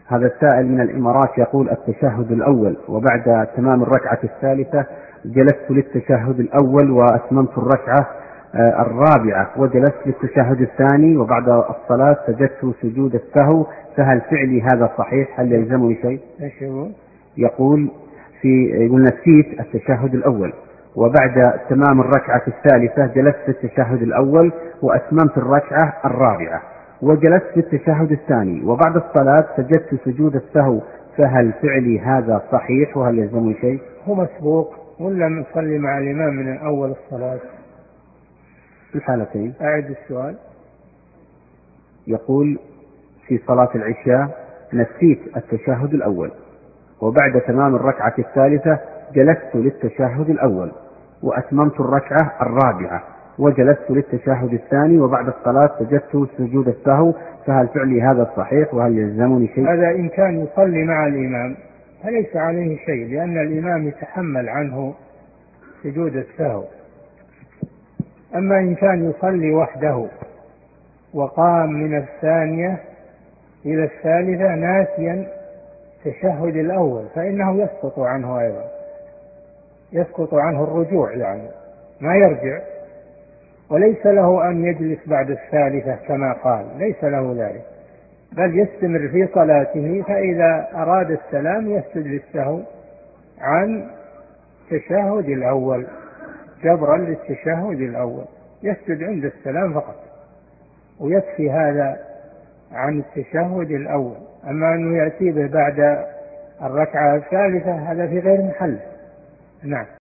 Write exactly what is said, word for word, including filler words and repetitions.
هذا السائل من الإمارات يقول: التشهد الأول وبعد تمام الركعة الثالثة جلست للتشهد الأول وأتممت الركعة الرابعة وجلست للتشهد الثاني وبعد الصلاة سجدت سجود السهو، فهل فعلي هذا صحيح؟ هل يلزمني شيء؟ يقول في يقول: نسيت التشهد الأول وبعد تمام الركعة الثالثة جلست للتشهد الأول وأتممت الركعة الرابعة وجلست للتشهد الثاني وبعد الصلاة سجدت سجود السهو، فهل فعلي هذا صحيح وهل يلزمني شيء؟ هو مسبوق ولا نصلي مع الإمام من أول الصلاة؟ في الحالتين. أعد السؤال. يقول: في صلاة العشاء نسيت التشهد الأول وبعد تمام الركعة الثالثة جلست للتشهد الأول وأتممت الركعة الرابعة وجلست للتشهد الثاني وبعد الصلاة سجدت سجود السهو، فهل فعلي هذا صحيح وهل يلزمني شيء؟ هذا إن كان يصلي مع الإمام فليس عليه شيء، لأن الإمام يتحمل عنه سجود السهو. أما إن كان يصلي وحده وقام من الثانية إلى الثالثة ناسيا التشهد الأول فإنه يسقط عنه أيضا، يسقط عنه الرجوع، يعني ما يرجع، وليس له أن يجلس بعد الثالثة كما قال، ليس له ذلك، بل يستمر في صلاته، فإذا أراد السلام يسجد للسهو عن التشهد الأول جبرا للتشهد الأول، يسجد عند السلام فقط ويكفي هذا عن التشهد الأول. أما أنه يأتي به بعد الركعة الثالثة هذا في غير محل. نعم.